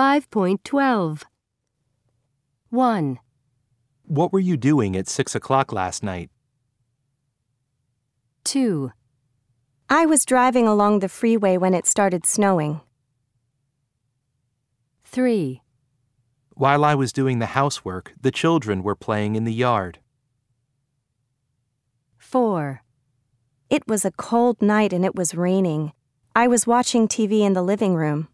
5.12. 1, What were you doing at 6 o'clock last night? 2, I was driving along the freeway when it started snowing. 3, While I was doing the housework, the children were playing in the yard. 4, It was a cold night and it was raining. I was watching TV in the living room.